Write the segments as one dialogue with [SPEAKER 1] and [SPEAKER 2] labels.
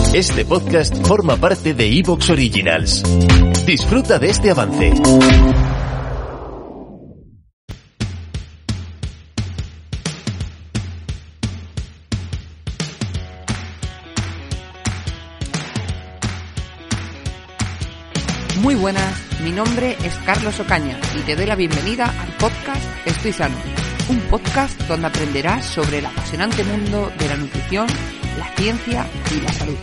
[SPEAKER 1] Este podcast forma parte de Evox Originals. Disfruta de este avance.
[SPEAKER 2] Muy buenas, mi nombre es Carlos Ocaña y te doy la bienvenida al podcast Estoy Sano, un podcast donde aprenderás sobre el apasionante mundo de la nutrición, la ciencia y la salud.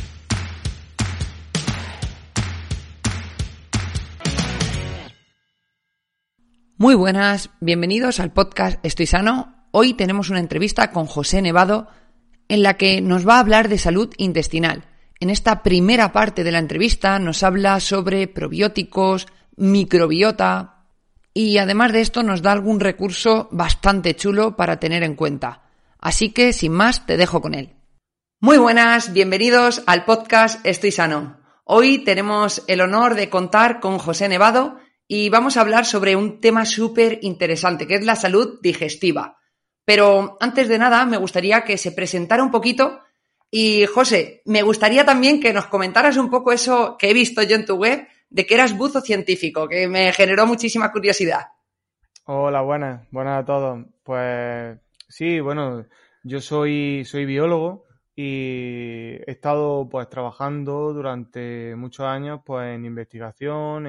[SPEAKER 2] Muy buenas, bienvenidos al podcast Estoy Sano. Hoy tenemos una entrevista con José Nevado en la que nos va a hablar de salud intestinal. En esta primera parte de la entrevista nos habla sobre probióticos, microbiota y además de esto nos da algún recurso bastante chulo para tener en cuenta. Así que sin más te dejo con él. Muy buenas, bienvenidos al podcast Estoy Sano. Hoy tenemos el honor de contar con José Nevado y vamos a hablar sobre un tema súper interesante que es la salud digestiva. Pero antes de nada me gustaría que se presentara un poquito. Y José, me gustaría también que nos comentaras un poco eso que he visto yo en tu web, de que eras buzo científico, que me generó muchísima curiosidad.
[SPEAKER 3] Hola, buenas a todos. Pues sí, bueno, yo soy biólogo y he estado pues trabajando durante muchos años pues en investigación,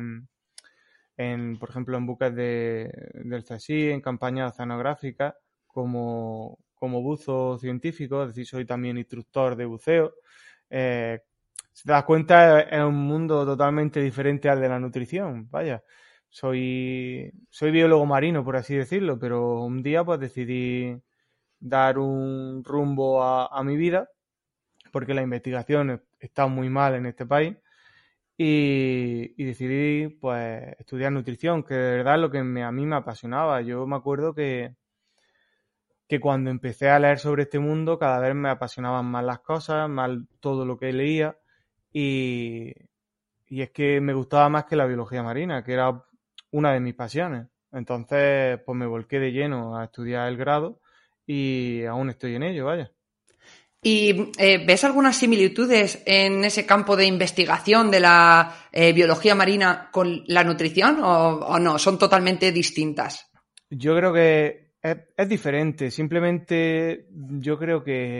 [SPEAKER 3] por ejemplo, en buques del CSIC, en campañas oceanográficas, como buzo científico, es decir, soy también instructor de buceo. Si te das cuenta, es un mundo totalmente diferente al de la nutrición, vaya. Soy biólogo marino, por así decirlo, pero un día pues decidí dar un rumbo a mi vida, porque la investigación está muy mal en este país, y decidí pues estudiar nutrición, que de verdad es lo que a mí me apasionaba. Yo me acuerdo que cuando empecé a leer sobre este mundo, cada vez me apasionaban más las cosas, más todo lo que leía, y es que me gustaba más que la biología marina, que era una de mis pasiones. Entonces, pues me volqué de lleno a estudiar el grado y aún estoy en ello, vaya.
[SPEAKER 2] ¿Y ves algunas similitudes en ese campo de investigación de la biología marina con la nutrición o no? ¿Son totalmente distintas?
[SPEAKER 3] Yo creo que es diferente. Simplemente yo creo que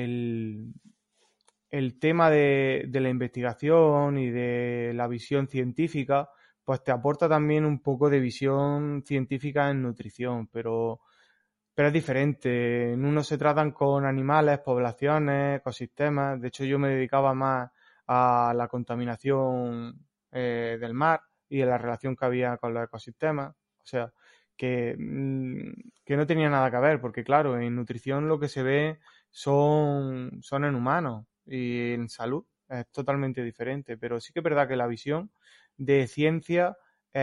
[SPEAKER 3] el tema de la investigación y de la visión científica, pues te aporta también un poco de visión científica en nutrición, pero es diferente. En uno se tratan con animales, poblaciones, ecosistemas. De hecho, yo me dedicaba más a la contaminación del mar y de la relación que había con los ecosistemas. O sea, que no tenía nada que ver, porque claro, en nutrición lo que se ve son en humanos y en salud es totalmente diferente. Pero sí que es verdad que la visión de ciencia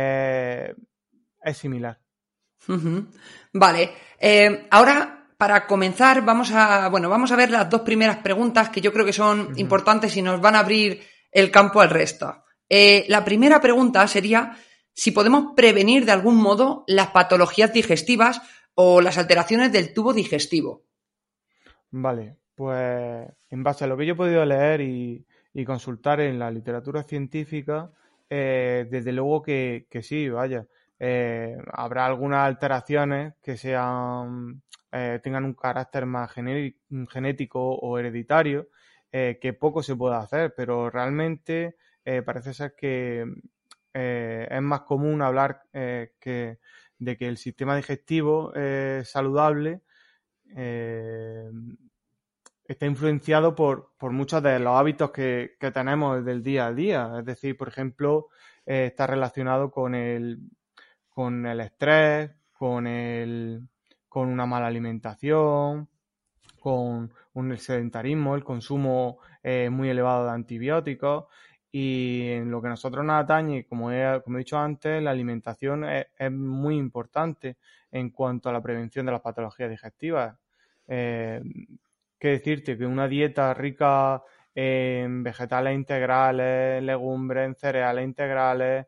[SPEAKER 3] es similar.
[SPEAKER 2] Uh-huh. Vale, ahora para comenzar vamos a ver las dos primeras preguntas que yo creo que son importantes y nos van a abrir el campo al resto. La primera pregunta sería si podemos prevenir de algún modo las patologías digestivas o las alteraciones del tubo digestivo.
[SPEAKER 3] Vale, pues en base a lo que yo he podido leer y consultar en la literatura científica, desde luego que sí, vaya. Habrá algunas alteraciones que tengan un carácter más genético o hereditario, que poco se puede hacer, pero realmente parece ser que es más común hablar de que el sistema digestivo saludable está influenciado por muchos de los hábitos que tenemos del día a día. Es decir, por ejemplo, está relacionado con el estrés, con una mala alimentación, con el sedentarismo, el consumo muy elevado de antibióticos. Y en lo que a nosotros nos atañe, como he dicho antes, la alimentación es muy importante en cuanto a la prevención de las patologías digestivas. ¿Qué decirte? Que una dieta rica en vegetales integrales, legumbres, en cereales integrales,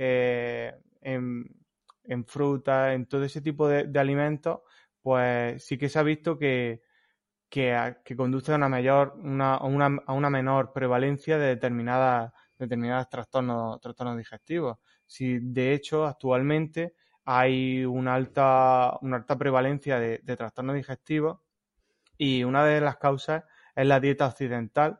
[SPEAKER 3] en frutas, en todo ese tipo de alimentos, pues sí que se ha visto que que conduce a una menor prevalencia de determinados trastornos digestivos. Si de hecho actualmente hay una alta prevalencia de trastornos digestivos, y una de las causas es la dieta occidental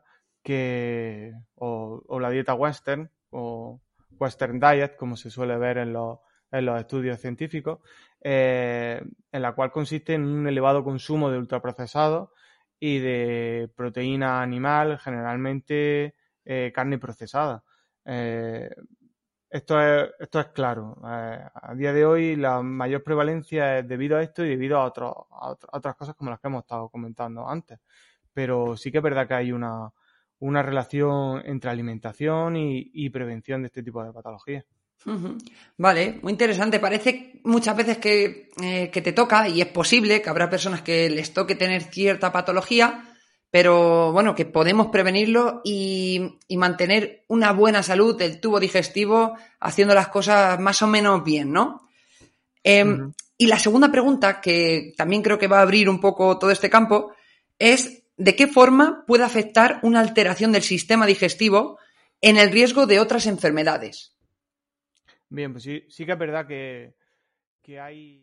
[SPEAKER 3] o la dieta western o western diet, como se suele ver en los estudios científicos, en la cual consiste en un elevado consumo de ultraprocesados y de proteína animal, generalmente carne procesada. Esto es claro. A día de hoy la mayor prevalencia es debido a esto y debido a otras cosas como las que hemos estado comentando antes. Pero sí que es verdad que hay una relación entre alimentación y prevención de este tipo de patologías.
[SPEAKER 2] Vale, muy interesante. Parece muchas veces que te toca, y es posible que habrá personas que les toque tener cierta patología, pero bueno, que podemos prevenirlo y mantener una buena salud del tubo digestivo haciendo las cosas más o menos bien, ¿no? Y la segunda pregunta, que también creo que va a abrir un poco todo este campo, es ¿de qué forma puede afectar una alteración del sistema digestivo en el riesgo de otras enfermedades?
[SPEAKER 3] Bien, pues sí que es verdad que hay...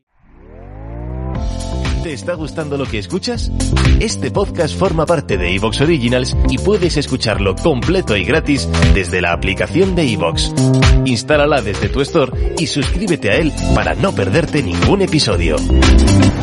[SPEAKER 1] ¿Te está gustando lo que escuchas? Este podcast forma parte de iVoox Originals y puedes escucharlo completo y gratis desde la aplicación de iVoox. Instálala desde tu store y suscríbete a él para no perderte ningún episodio.